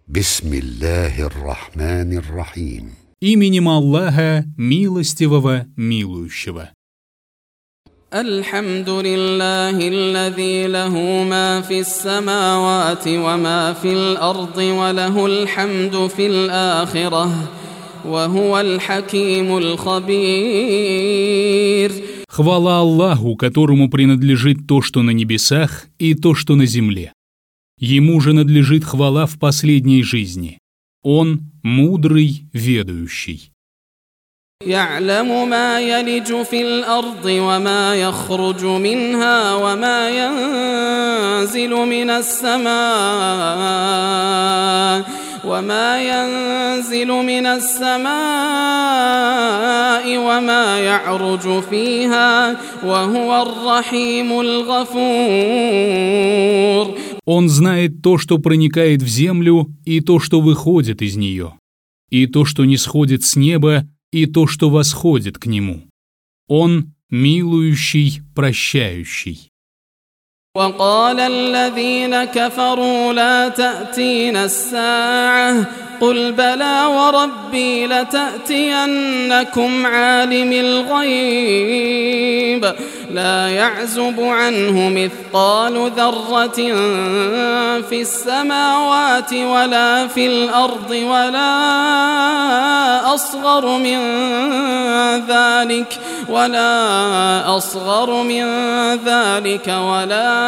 Бисмиллахир-рахманир-рахим. Именем Аллаха, милостивого, милующего. Алхамдулиллахи аллази лаху ма фис самавати ва ма фил арди ва лахул хамду фил ахирах ва хувал хакимул хабир. Хвала Аллаху, которому принадлежит то, что на небесах, и то, что на земле. Ему же надлежит хвала в последней жизни. Он мудрый, ведающий. يعلم ما يلج في الأرض وما يخرج منها وما ينزل من السماء وما يعرج فيها وهو الرحيم الغفور. Он знает то, что проникает в землю, и то, что выходит из нее, и то, что не сходит с неба, и то, что восходит к нему. Он милующий, прощающий. وقال الذين كفروا لا تأتينا الساعة قل بلى وربي لتأتينكم عالم الغيب لا يعزب عنه مثقال ذرة في السماوات ولا في الأرض ولا أصغر من ذلك ولا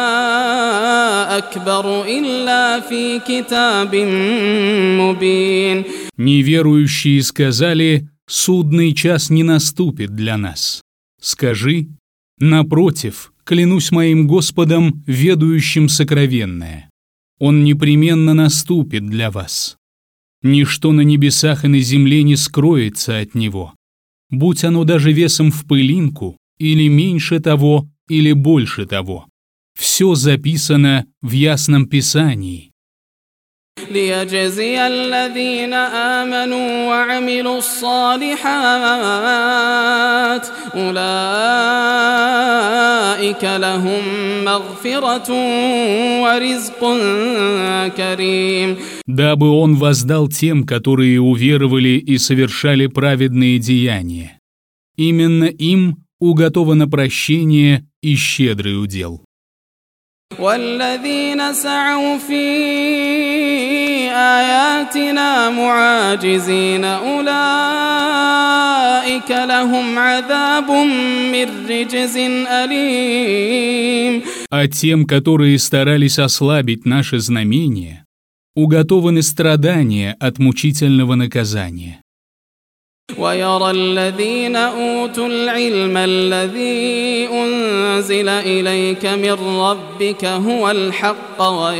أكبر إلا في كتاب مبين. Неверующие сказали: «Судный час не наступит для нас». Скажи: «Напротив, клянусь моим Господом, ведающим сокровенное, Он непременно наступит для вас. Ничто на небесах и на земле не скроется от Него, будь оно даже весом в пылинку, или меньше того, или больше того. Все записано в ясном Писании». ليجزي الذين آمنوا وعملوا الصالحات أولئك لهم مغفرة ورزق كريم. Дабы Он воздал тем, которые уверовали и совершали праведные деяния. Именно им уготовано прощение и щедрый удел. والذين سعوا في آياتنا معاجزين أولئك لهم عذاب من رجز أليم. А тем, которые старались ослабить наши знамения, уготованы страдания от мучительного наказания. ويرى الذين أوتوا العلم الذي أنزل إليك من ربك هو الحق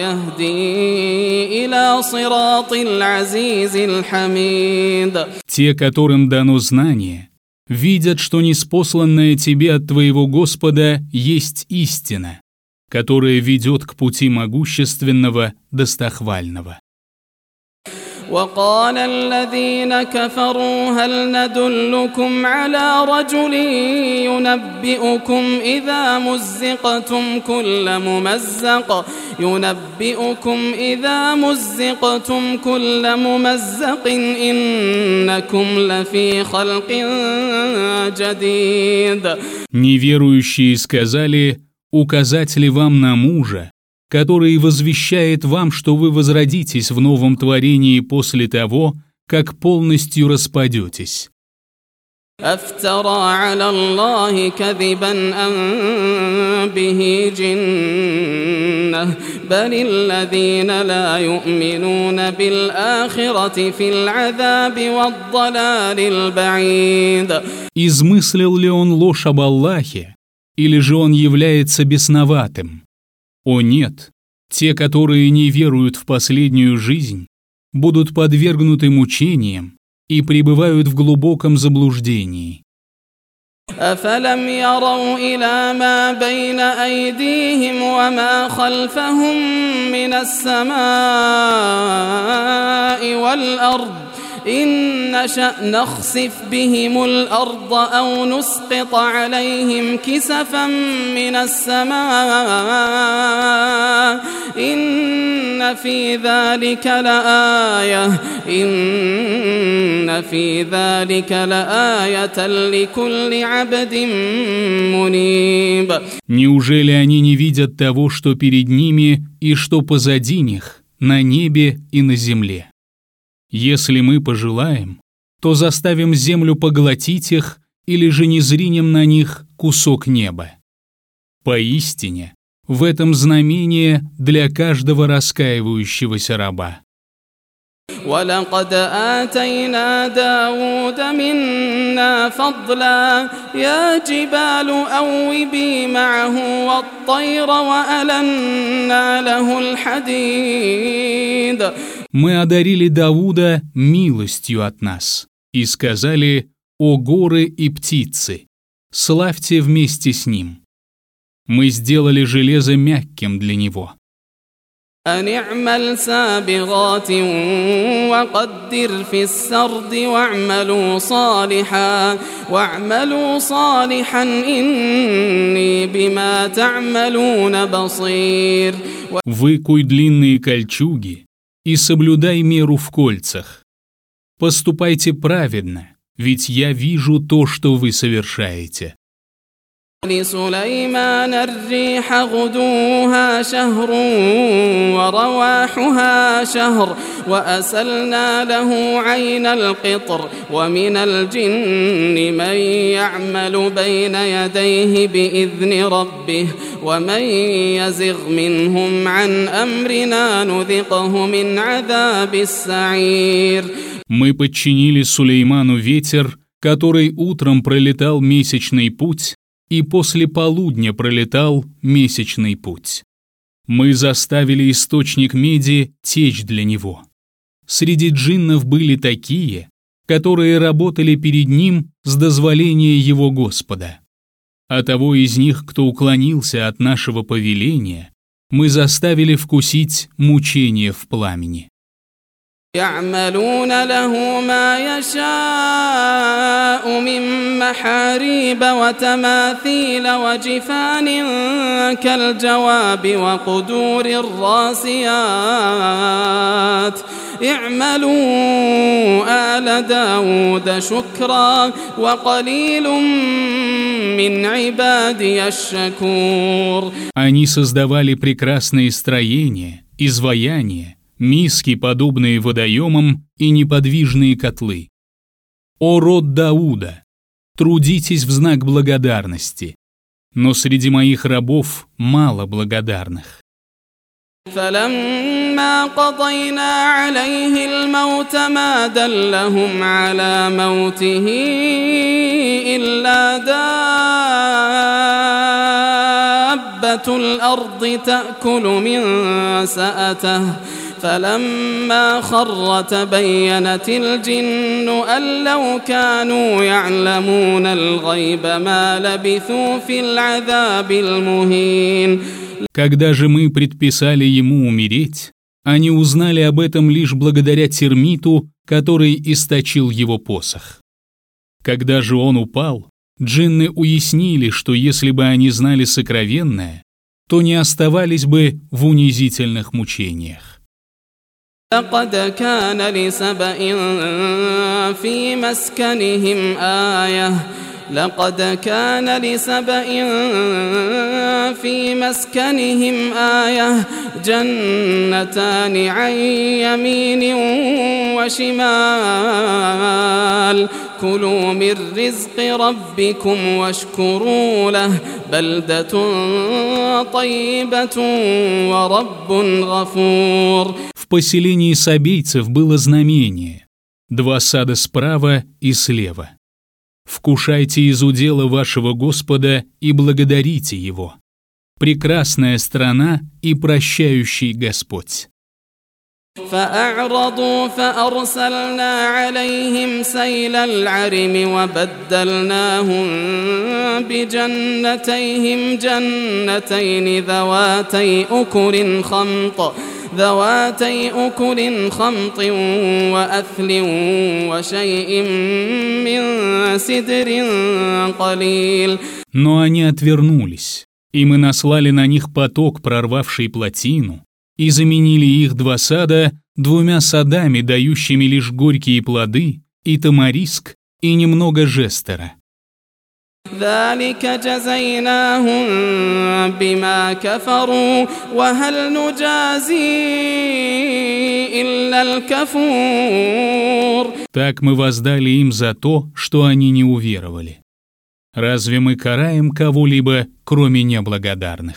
ويهدي إلى صراط العزيز الحميد. Те, которым дано знание, видят, что ниспосланное тебе от твоего Господа есть истина, которая ведет к пути могущественного, достохвального. وقال الذين كفروا هل ندلكم على رجل ينبئكم إذا مزقتم كل ممزق إنكم لفي خلق جديد. Неверующие сказали: «Указать ли вам на мужа, который возвещает вам, что вы возродитесь в новом творении после того, как полностью распадетесь?» أفترى على الله كذبا أم به جنة بل الذين لا يؤمنون بالآخرة في العذاب والضلال البعيد. Измыслил ли он ложь об Аллахе, или же он является бесноватым? О нет, те, которые не веруют в последнюю жизнь, будут подвергнуты мучениям и пребывают в глубоком заблуждении. أفلم يروا إلى ما بين أيديهم وما خلفهم من السماء والأرض إن نشأ نخسف بهم الأرض أو نسقط عليهم كسفا من السماء إن في ذلك لآية لكل عبد منيب. Неужели они не видят того, что перед ними и что позади них, на небе и на земле? Если мы пожелаем, то заставим землю поглотить их или же не зринем на них кусок неба. Поистине, в этом знамение для каждого раскаивающегося раба. ولقد آتينا داود منا فضلا يا جبال أوبي معه والطير وألنا له الحديد. Мы одарили Давуда милостью от нас и сказали: «О горы и птицы, славьте вместе с ним». Мы сделали железо мягким для него. أن اعمل سابغات وقدر في السرد واعملوا صالحا إني بما تعملون بصير. Выкуй длинные кольчуги и соблюдай меру в кольцах. Поступайте праведно, ведь я вижу то, что вы совершаете. لسليمان الريح غدوها شهر ورواحها شهر وأسلنا له عين القطر ومن الجن من يعمل بين يديه بإذن ربه ومن يزغ منهم عن أمرنا نذقه من عذاب السعير. Мы подчинили Сулейману ветер, который утром пролетал месячный путь, и после полудня пролетал месячный путь. Мы заставили источник меди течь для него. Среди джиннов были такие, которые работали перед ним с дозволения его Господа. А того из них, кто уклонился от нашего повеления, мы заставили вкусить мучение в пламени. يعملون له ما يشاء من محاريب وتماثيل وجفان كالجواب وقدور الراسيات اعملوا آل داود شكرا وقليل من عبادي الشكور. Они создавали прекрасные строения, изваяния, миски, подобные водоемам, и неподвижные котлы. О род Дауда, трудитесь в знак благодарности, но среди моих рабов мало благодарных. فلما قضينا عليه الموت ما دلهم على موته إلا دابة الأرض تأكل من سأته فلما خر تبينت الجن أن لو كانوا يعلمون الغيب ما لبثوا في العذاب المهين. Когда же мы предписали ему умереть, они узнали об этом лишь благодаря термиту, который источил его посох. Когда же он упал, джинны уяснили, что если бы они знали сокровенное, то не оставались бы в унизительных мучениях. لقد كان لسبإ في مسكنهم آية جنتان عن يمين وشمال كلوا من رزق ربكم واشكروا له بلدة طيبة ورب غفور. В поселении сабейцев было знамение: 2 сада справа и слева. Вкушайте из удела вашего Господа и благодарите Его. Прекрасная страна и прощающий Господь. فأعرضوا فأرسلنا عليهم سيل العرم وبدلناهم بجنتين ذواتي أكل خمط ذواتي أكل خمط وأثل وشيء من سدر قليل. Но они отвернулись, и мы наслали на них поток, прорвавший плотину, и заменили их 2 сада 2 садами, дающими лишь горькие плоды, и тамариск, и немного жестера. ذلك جزيناهم بما كفروا وهل نجازي إلا الكفور. Так мы воздали им за то, что они не уверовали. Разве мы караем кого-либо, кроме неблагодарных?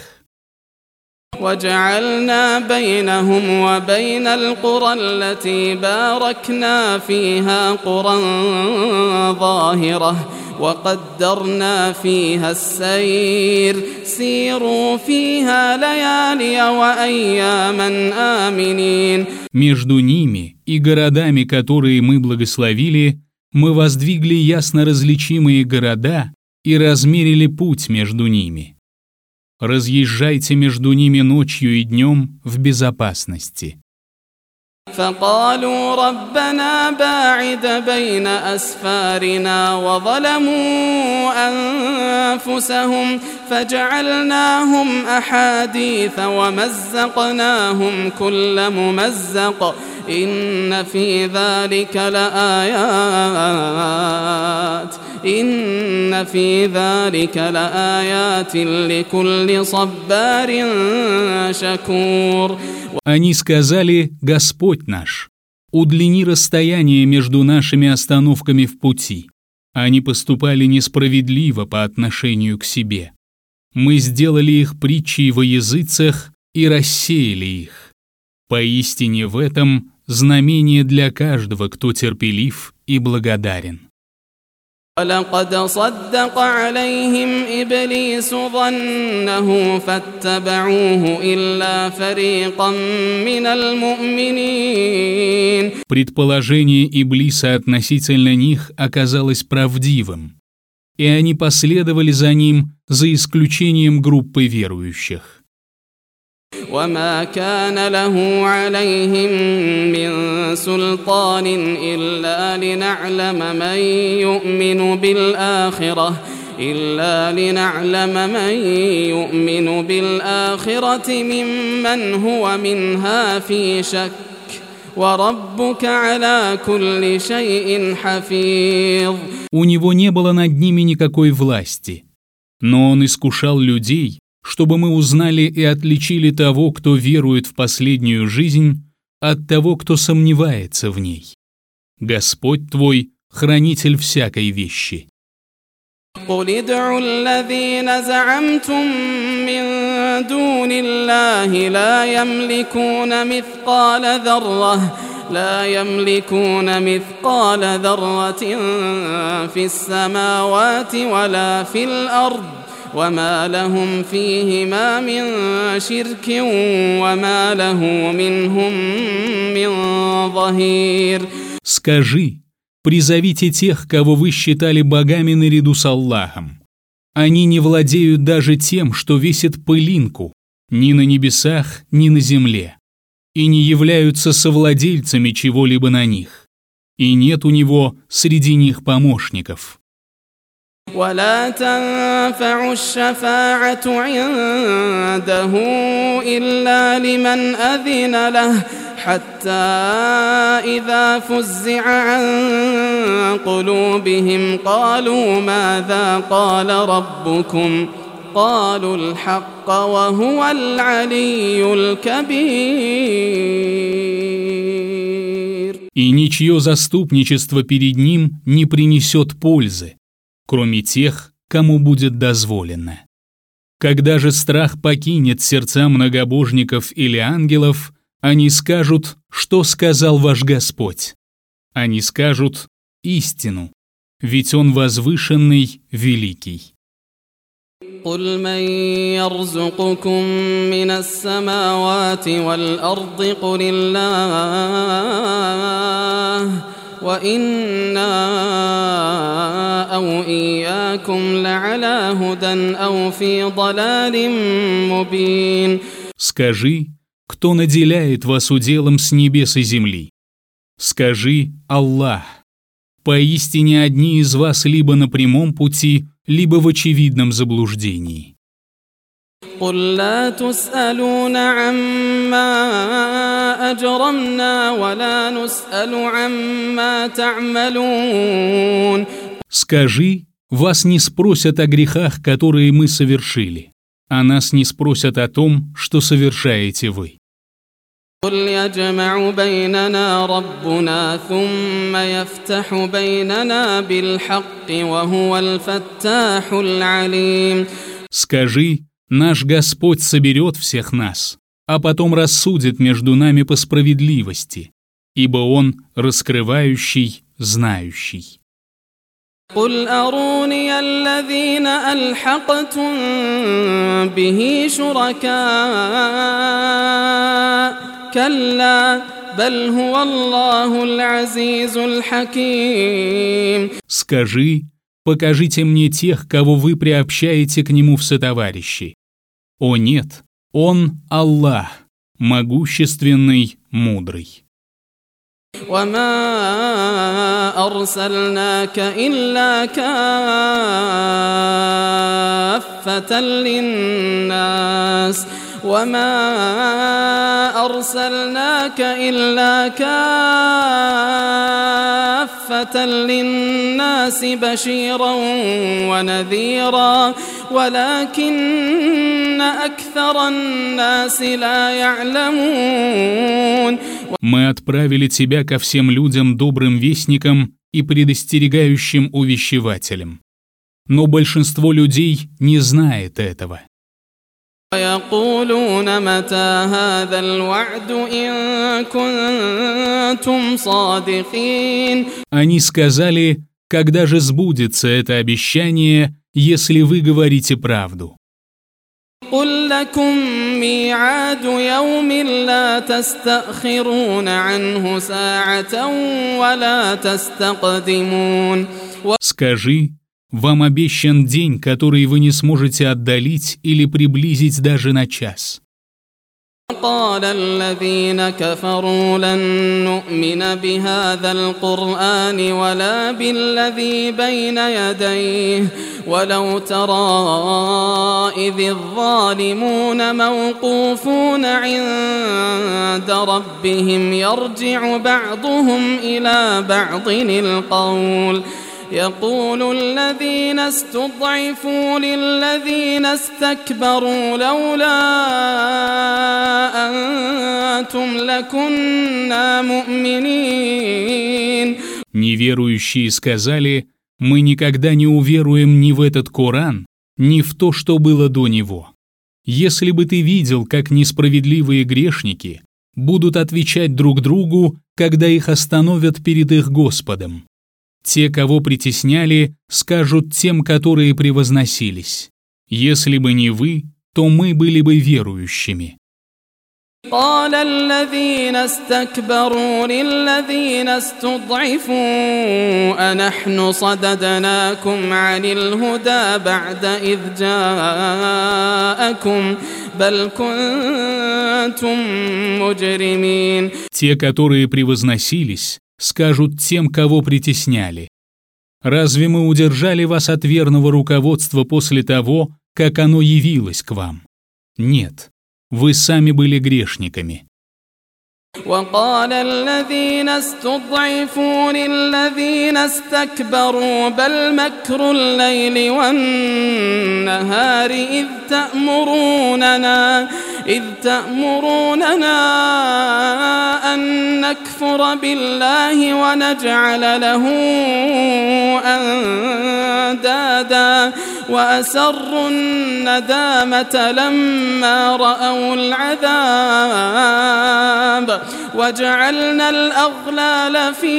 وجعلنا بينهم وبين القرى التي باركنا فيها قرى ظاهرة وقدرنا فيها السير سيروا فيها ليالي وأياما آمنين. Между ними и городами, которые мы благословили, мы воздвигли ясно различимые города и размерили путь между ними. Разъезжайте между ними ночью и днем в безопасности. فقالوا ربنا باعد بين أسفارنا وظلموا أنفسهم فجعلناهم أحاديث ومزقناهم كل ممزق إن في ذلك لآيات لكل صبار شكور. Они сказали: «Господь наш, удлини расстояние между нашими остановками в пути». Они поступали несправедливо по отношению к себе. Мы сделали их притчей во языцах и рассеяли их. Поистине в этом знамение для каждого, кто терпелив и благодарен. ولقد صدق عليهم إبليس ظنه فاتبعوه إلا فريقا من المؤمنين. Предположение Иблиса относительно них оказалось правдивым, и они последовали за ним, за исключением группы верующих. وما كان له عليهم من سلطان إلا لنعلم من يؤمن بالآخرة ممن هو منها في شك وربك على كل شيء حفيظ. У него не было над ними никакой власти, но он искушал людей, чтобы мы узнали и отличили того, кто верует в последнюю жизнь, от того, кто сомневается в ней. Господь твой — хранитель всякой вещи. قل ادعوا الذين زعمتم من دون الله لا يملكون مثقال ذرة في السماوات ولا في الأرض وما لهم فيهما من شرك وما له منهم من ظهير. Скажи: призовите тех, кого вы считали богами наряду с Аллахом. Они не владеют даже тем, что весит пылинку, ни на небесах, ни на земле, и не являются совладельцами чего-либо на них, и нет у него среди них помощников. ولا تنفع الشفاعة عنده إلا لمن أذن له حتى إذا فزع عن قلوبهم قالوا ماذا قال ربكم قالوا الحق وهو العلي الكبير. И ничье заступничество перед ним не принесет пользы, кроме тех, кому будет дозволено. Когда же страх покинет сердца многобожников или ангелов, они скажут: что сказал ваш Господь? Они скажут истину, ведь Он возвышенный, великий. قل من يرزقكم من السماوات والأرض قل الله وإنا أو إياكم لعلى هدى أو في ضلال مبين. Скажи: кто наделяет вас уделом с небес и земли? Скажи: Аллах. Поистине одни из вас либо на прямом пути, либо в очевидном заблуждении. قل لا تسألون عما أجرمنا ولا نسأل عما تعملون. Скажи: вас не спросят о грехах, которые мы совершили, а нас не спросят о том, что совершаете вы. قل يجمع بيننا ربنا ثم يفتح بيننا بالحق وهو الفتاح العليم. Скажи: наш Господь соберет всех нас, а потом рассудит между нами по справедливости, ибо Он раскрывающий, знающий. قل أروني الذين ألحقتم به شركاء كلا بل هو الله العزيز الحكيم. Скажи: покажите мне тех, кого вы приобщаете к Нему в сотоварищи. О нет, Он Аллах, могущественный, мудрый. وما أرسلناك إلا كافة للناس بشيرا ونذيرا ولكن أكثر الناس لا يعلمون. Мы отправили тебя ко всем людям добрым вестником и предостерегающим увещевателем. Но большинство людей не знает этого. ويقولون متى هذا الوعد إن كنتم صادقين. Они сказали: когда же сбудется это обещание, если вы говорите правду? قل لكم ميعاد يوم لا تستأخرون عنه ساعة ولا تستقدمون. Скажи: вам обещан день, который вы не сможете отдалить или приблизить даже на час. قال الذين كفروا لن نؤمن بهذا القرآن ولا بالذي بين يديه ولو ترى إذ الظالمون موقوفون عند ربهم يرجع بعضهم إلى بعض القول يقول الذين استضعفوا للذين استكبروا لولا أنتم لكنا مؤمنين. Неверующие сказали: мы никогда не уверуем ни в этот Коран, ни в то, что было до него. Если бы ты видел, как несправедливые грешники будут отвечать друг другу, когда их остановят перед их Господом. Те, кого притесняли, скажут тем, которые превозносились: если бы не вы, то мы были бы верующими. قال الذين استكبروا للذين استضعفوا أنحن صددناكم عن الهدى بعد إذ جاءكم بل كنتم مجرمين. Те, которые превозносились, скажут тем, кого притесняли: разве мы удержали вас от верного руководства после того, как оно явилось к вам? Нет, вы сами были грешниками. وقال الذين استضعفوا للذين استكبروا بل مكر الليل والنهار إذ تأمروننا أن نكفر بالله ونجعل له أندادا وأسروا الندامة لما رأوا العذاب وجعلنا الأغلال في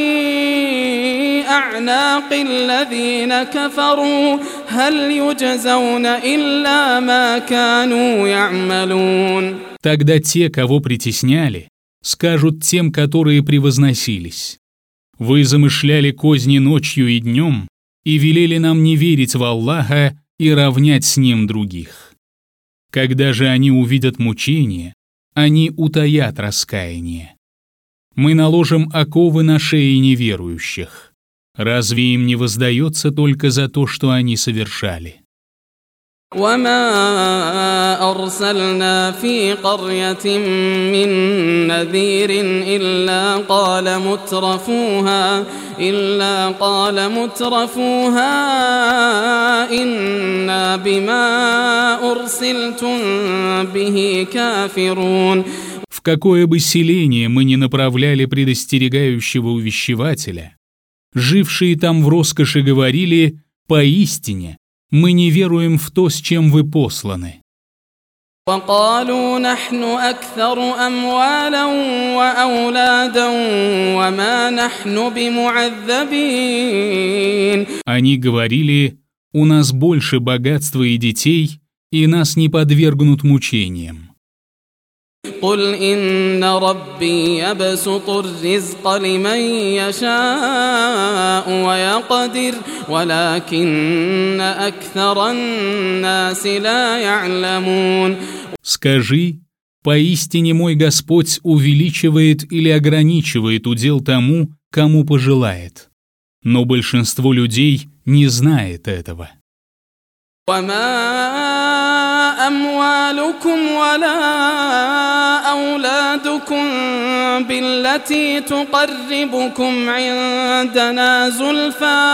أعناق الذين كفروا هل يجزون إلا ما كانوا يعملون. Тогда те, кого притесняли, скажут тем, которые превозносились: вы замышляли козни ночью и днем и велели нам не верить в Аллаха и равнять с Ним других. Когда же они увидят мучения, они утаят раскаяние. Мы наложим оковы на шеи неверующих. Разве им не воздается только за то, что они совершали? وما أرسلنا في قرية من نذير إلا قال مترفوها إنا بما أرسلتم به كافرون. В какое бы селение мы ни направляли предостерегающего увещевателя, жившие там в роскоши говорили: «Поистине, мы не веруем в то, с чем вы посланы». وقالوا نحن أكثر أموالا وأولادا وما نحن بمعذبين. Они говорили: «У нас больше богатства и детей, и нас не подвергнут мучениям». قل إن ربي يبسط الرزق لمن يشاء ويقدر ولكن أكثر الناس لا يعلمون. Скажи: поистине мой Господь увеличивает или ограничивает удел тому, кому пожелает, но большинство людей не знает этого. أموالكم ولا أولادكم بالتي تقربكم عندنا زلفى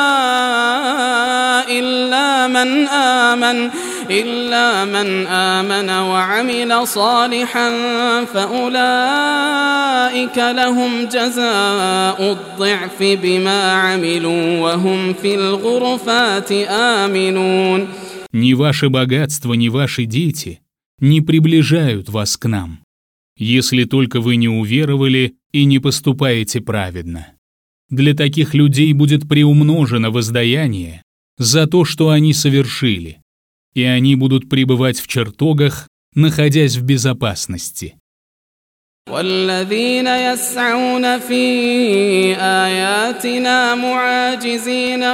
إلا من آمن وعمل صالحا فأولئك لهم جزاء الضعف بما عملوا وهم في الغرفات آمنون. Ни ваше богатство, ни ваши дети не приближают вас к нам, если только вы не уверовали и не поступаете праведно. Для таких людей будет приумножено воздаяние за то, что они совершили, и они будут пребывать в чертогах, находясь в безопасности. والذين يسعون في آياتنا معاجزين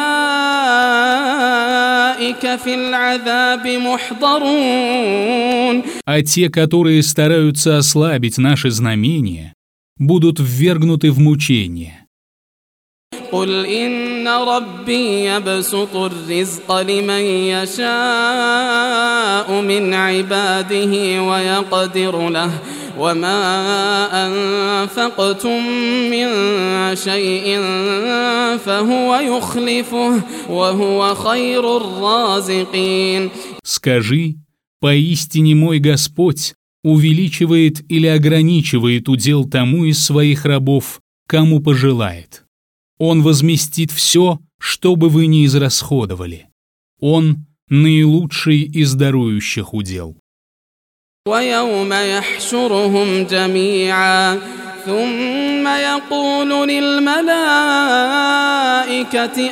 أولئك في العذاب محضرون. А те, которые стараются ослабить наши знамения, будут ввергнуты в мучение. قل إن ربي يبسط الرزق لمن يشاء من عباده ويقدر له وما أنفقتم من شيء فهو يخلفه وهو خير الرازقين. Скажи: поистине мой Господь увеличивает или ограничивает удел тому из своих рабов, кому пожелает. Он возместит все, что бы вы ни израсходовали. Он наилучший из дарующих удел. ويوم يحشرهم جميعا ثم يقول للملائكة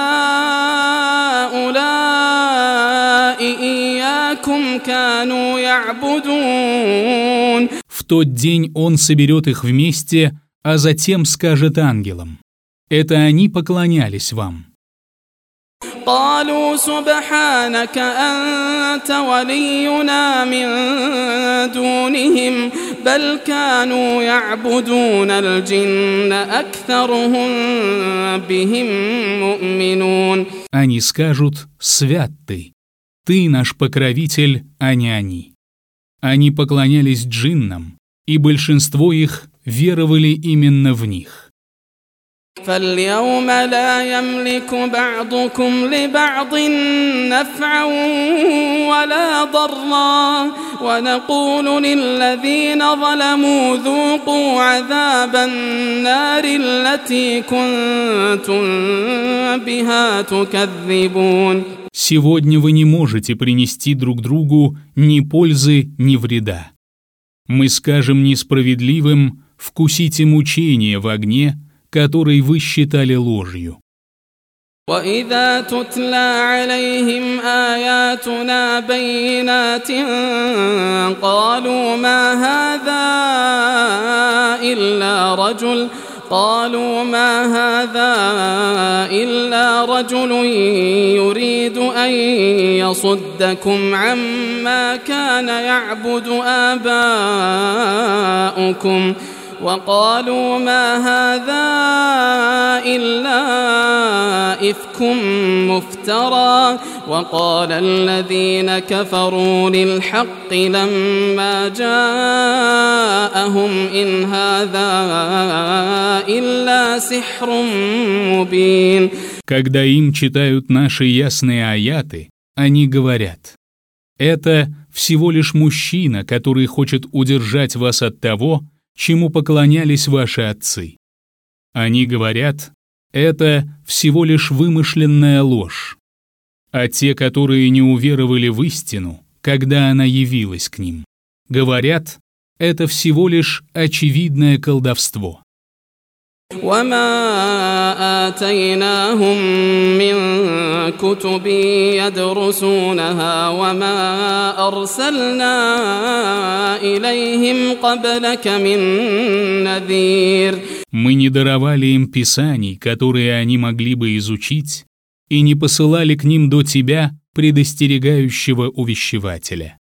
أهؤلاء إياكم كانوا يعبدون. В тот день он соберет их вместе, а затем скажет ангелам: это они поклонялись вам. قالوا سبحانك أنت ولينا من دونهم بل كانوا يعبدون الجن أكثرهم بهم مؤمنون. Они скажут: свят ты наш покровитель, а не они. Они поклонялись джиннам, и большинство их веровали именно в них. فاليوم لا يملك بعضكم لبعض نفعا ولا ضرا ونقول للذين ظلموا ذوقوا عذاب النار التي كنتم بها تكذبون. Сегодня вы не можете принести друг другу ни пользы, ни вреда. Мы скажем несправедливым: вкусите мучения в огне, который вы считали ложью. وإذا تتلى عليهم آياتنا بينات قالوا ما هذا قالوا ما هذا إلا رجل يريد أن يصدكم عما كان يعبد آباؤكم وقالوا ما هذا إلا إفك مفترى وقال الذين كفروا للحق لما جاءهم إن هذا إلا سحر مبين. Когда им читают наши ясные аяты, они говорят: это всего лишь мужчина, который хочет удержать вас от того, чему поклонялись ваши отцы. Они говорят: это всего лишь вымышленная ложь. А те, которые не уверовали в истину, когда она явилась к ним, говорят: это всего лишь очевидное колдовство. وما آتيناهم من كتب يدرسونها وما أرسلنا إليهم قبلك من نذير. Мы не даровали им писаний, которые они могли бы изучить, и не посылали к ним до тебя предостерегающего увещевателя.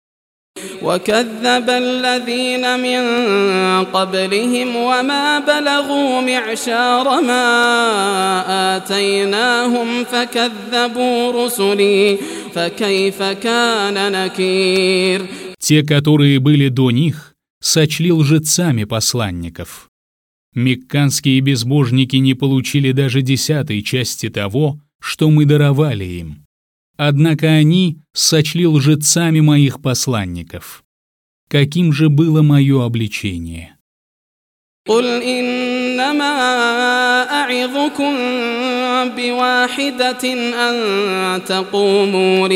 وكذب الذين من قبلهم وما بلغوا معشار ما آتيناهم فكذبوا رسلي فكيف كان نكير. Те, которые были до них, сочли лжецами посланников. Мекканские безбожники не получили даже 10-й части того, что мы даровали им. Однако они сочли лжецами моих посланников. Каким же было мое обличение? قل إنما أعظكم بواحدة أن تقوموا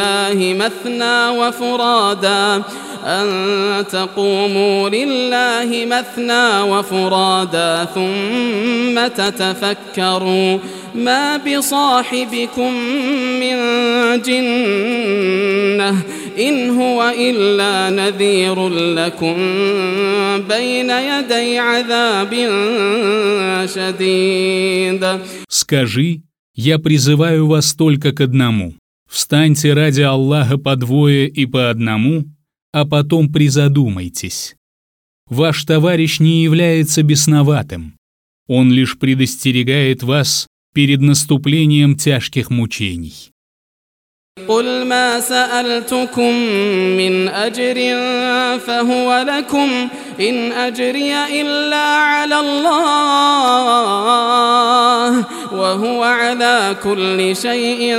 لله مثنى وفرادا ثم تتفكروا ما بصاحبكم من جنة إن هو إلا نذير لكم بين يدي عذاب شديد. Скажи: я призываю вас только к одному. Встаньте ради Аллаха по двое и по одному, а потом призадумайтесь. Ваш товарищ не является бесноватым. Он лишь предостерегает вас перед наступлением тяжких мучений. قل ما سألتكم من أجر فهو لكم إن أجري إلا على الله وهو على كل شيء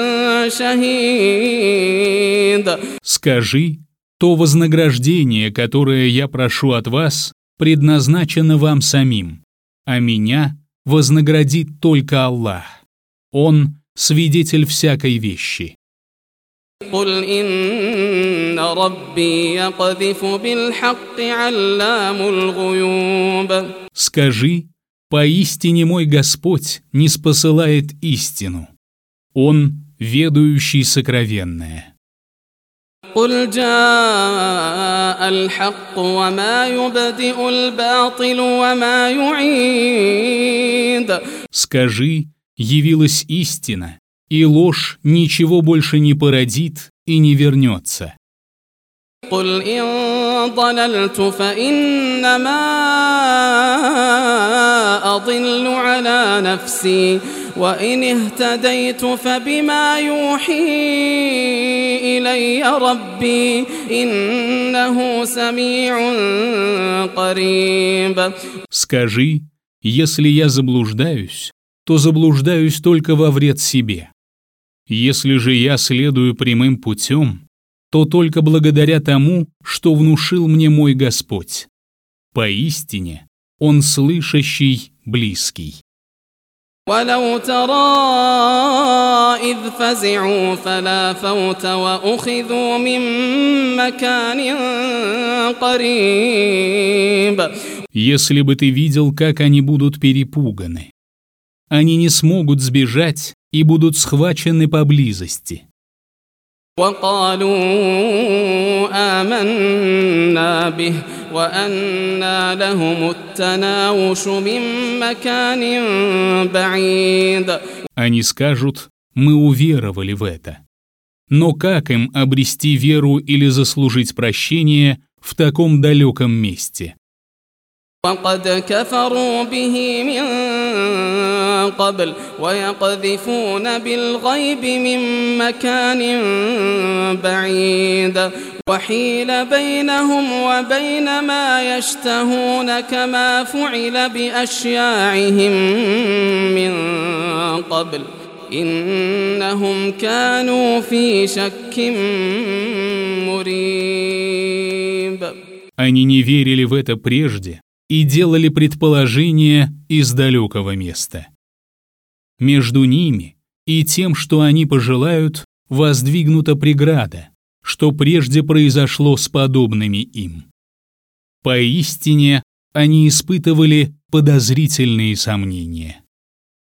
شهيد. Скажи: то вознаграждение, которое я прошу от вас, предназначено вам самим, а меня вознаградит только Аллах. Он свидетель всякой вещи. قل إن ربي يقذف بالحق علام الغيوب. Скажи: поистине мой Господь ниспосылает истину. Он ведающий сокровенное. قل جاء الحق وما يبدئ الباطل وما يعيد. Скажи: явилась истина, и ложь ничего больше не породит и не вернется. قل إن ضللت فإنما أضل على نفسي وإن اهتديت فبما يوحي إلي ربي إنه سميع قريب. Скажи: если я заблуждаюсь, то заблуждаюсь только во вред себе. Если же я следую прямым путем, то только благодаря тому, что внушил мне мой Господь. Поистине, Он слышащий, близкий. ولو ترى إذ فزعوا فلا فوت وأخذوا من مكان قريب. Если бы ты видел, как они будут перепуганы, они не смогут сбежать и будут схвачены поблизости. وقالوا آمنا به وأنى لهم التناوش من مكان بعيد. Они скажут: мы уверовали в это. Но как им обрести веру или заслужить прощение в таком далеком месте? وقد كفروا به من قبل ويقذفون بالغيب من مكان بعيد وحيل بينهم وبين ما يشتهون كما فعل بأشياعهم من قبل إنهم كانوا في شك مريب. Они не верили в это прежде и делали предположения из далекого места. Между ними и тем, что они пожелают, воздвигнута преграда, что прежде произошло с подобными им. Поистине, они испытывали подозрительные сомнения.